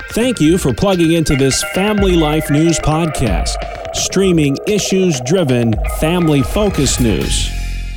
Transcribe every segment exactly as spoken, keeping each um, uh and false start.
Thank you for plugging into this Family Life News podcast, streaming issues-driven, family-focused news.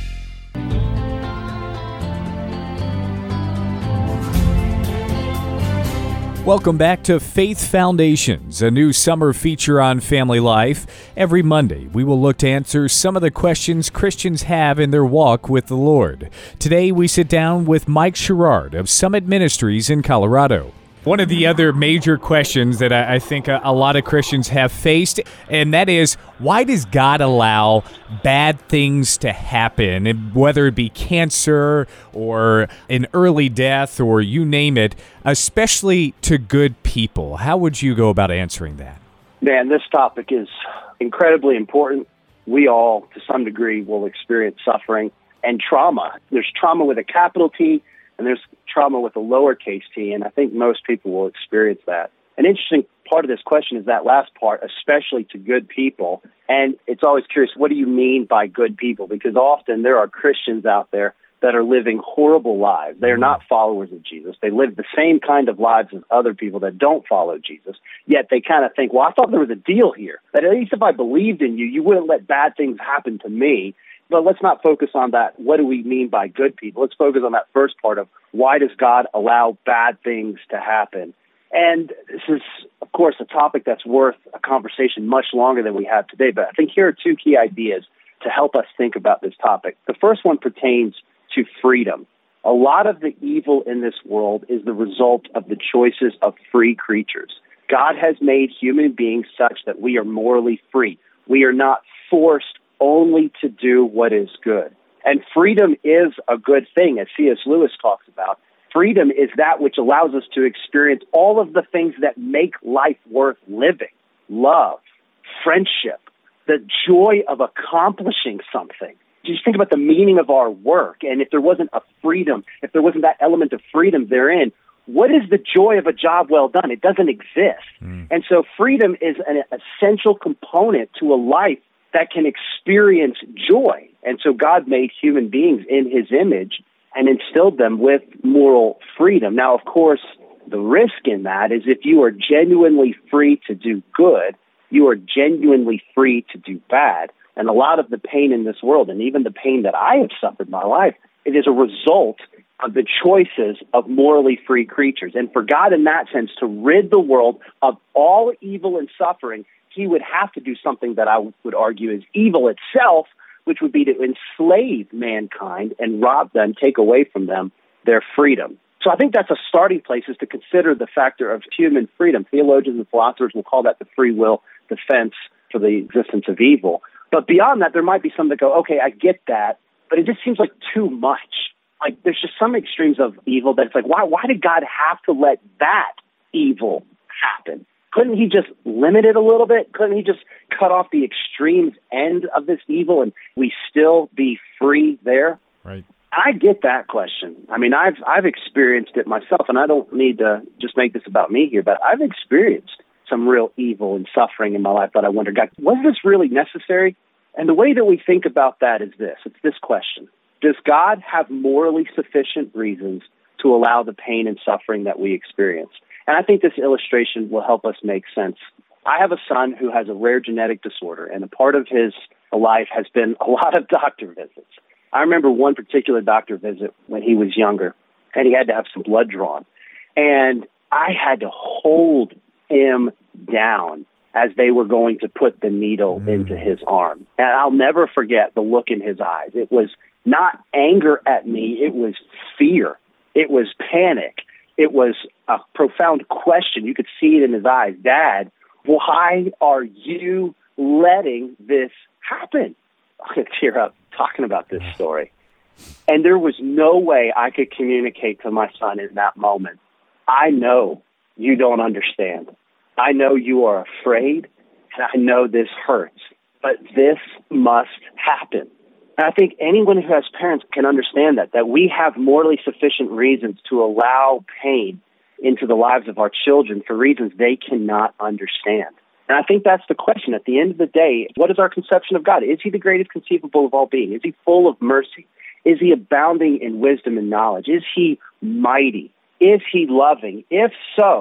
Welcome back to Faith Foundations, a new summer feature on Family Life. Every Monday, we will look to answer some of the questions Christians have in their walk with the Lord. Today, we sit down with Mike Sherrard of Summit Ministries in Colorado. One of the other major questions that I think a, a lot of Christians have faced, and that is, why does God allow bad things to happen, whether it be cancer or an early death or you name it, especially to good people? How would you go about answering that? Man, this topic is incredibly important. We all, to some degree, will experience suffering and trauma. There's trauma with a capital T, and there's trauma with a lowercase t, and I think most people will experience that. An interesting part of this question is that last part, especially to good people. And it's always curious, what do you mean by good people? Because often there are Christians out there that are living horrible lives. They're not followers of Jesus. They live the same kind of lives as other people that don't follow Jesus, yet they kind of think, well, I thought there was a deal here, that at least if I believed in you, you wouldn't let bad things happen to me. But let's not focus on that. What do we mean by good people? Let's focus on that first part of why does God allow bad things to happen? And this is, of course, a topic that's worth a conversation much longer than we have today. But I think here are two key ideas to help us think about this topic. The first one pertains to freedom. A lot of the evil in this world is the result of the choices of free creatures. God has made human beings such that we are morally free. We are not forced only to do what is good. And freedom is a good thing, as C S Lewis talks about. Freedom is that which allows us to experience all of the things that make life worth living. Love, friendship, the joy of accomplishing something. Just think about the meaning of our work. And if there wasn't a freedom, if there wasn't that element of freedom therein, what is the joy of a job well done? It doesn't exist. Mm. And so freedom is an essential component to a life that can experience joy. And so God made human beings in his image and instilled them with moral freedom. Now, of course, the risk in that is if you are genuinely free to do good, you are genuinely free to do bad. And a lot of the pain in this world, and even the pain that I have suffered in my life, it is a result of the choices of morally free creatures. And for God, in that sense, to rid the world of all evil and suffering, he would have to do something that I would argue is evil itself, which would be to enslave mankind and rob them, take away from them their freedom. So I think that's a starting place, is to consider the factor of human freedom. Theologians and philosophers will call that the free will defense for the existence of evil. But beyond that, there might be some that go, okay, I get that, but it just seems like too much. Like there's just some extremes of evil that's like, why, why did God have to let that evil happen? Couldn't he just limit it a little bit? Couldn't he just cut off the extremes end of this evil and we still be free there? Right. I get that question. I mean, I've I've experienced it myself, and I don't need to just make this about me here, but I've experienced some real evil and suffering in my life that I wonder, God, was this really necessary? And the way that we think about that is this. It's this question. Does God have morally sufficient reasons to allow the pain and suffering that we experience? And I think this illustration will help us make sense. I have a son who has a rare genetic disorder, and a part of his life has been a lot of doctor visits. I remember one particular doctor visit when he was younger, and he had to have some blood drawn. And I had to hold him down as they were going to put the needle mm. into his arm. And I'll never forget the look in his eyes. It was not anger at me. It was fear. It was panic. It was a profound question. You could see it in his eyes. Dad, why are you letting this happen? I'm going to tear up talking about this story. And there was no way I could communicate to my son in that moment, I know you don't understand. I know you are afraid, and I know this hurts, but this must happen. And I think anyone who has parents can understand that, that we have morally sufficient reasons to allow pain into the lives of our children for reasons they cannot understand. And I think that's the question. At the end of the day, what is our conception of God? Is he the greatest conceivable of all being? Is he full of mercy? Is he abounding in wisdom and knowledge? Is he mighty? Is he loving? If so,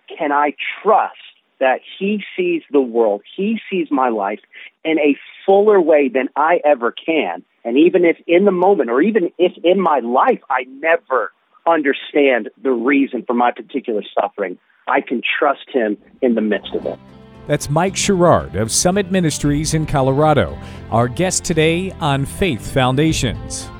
can I trust that he sees the world, he sees my life in a fuller way than I ever can. And even if in the moment, or even if in my life, I never understand the reason for my particular suffering, I can trust him in the midst of it. That's Mike Sherrard of Summit Ministries in Colorado, our guest today on Faith Foundations.